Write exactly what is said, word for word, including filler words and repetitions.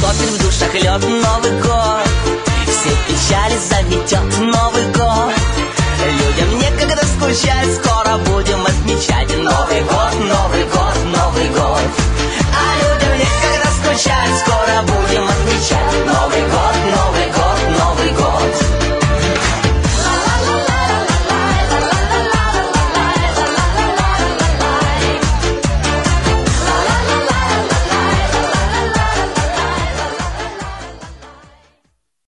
картофель в душах лед. Новый год, все печали заметет Новый год. Людям некогда скучать, скоро будем отмечать Новый год, Новый год, Новый год. А людям некогда скучать, скоро будем отмечать